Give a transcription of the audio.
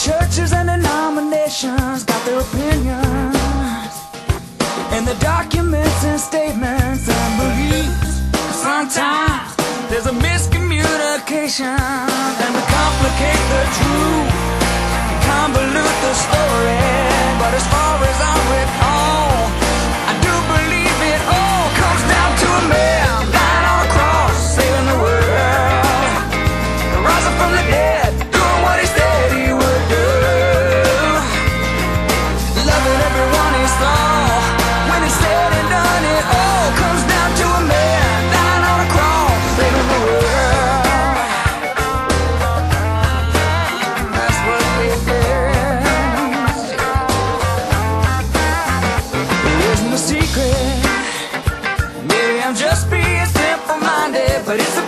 churches and denominations got their opinions, and the documents and statements and beliefs. Sometimes there's a miscommunication, and we complicate the truth, convolute the story. But as far as I recall, I do believe it all comes down to a man dying on a cross, saving the world, rising from the dead, doing what he said he would do, loving everyone he saw. When it's said and done, it all comes down to a man dying on a cross, saving the world. That's what we did. There isn't a secret. Maybe I'm just being simple-minded, but it's a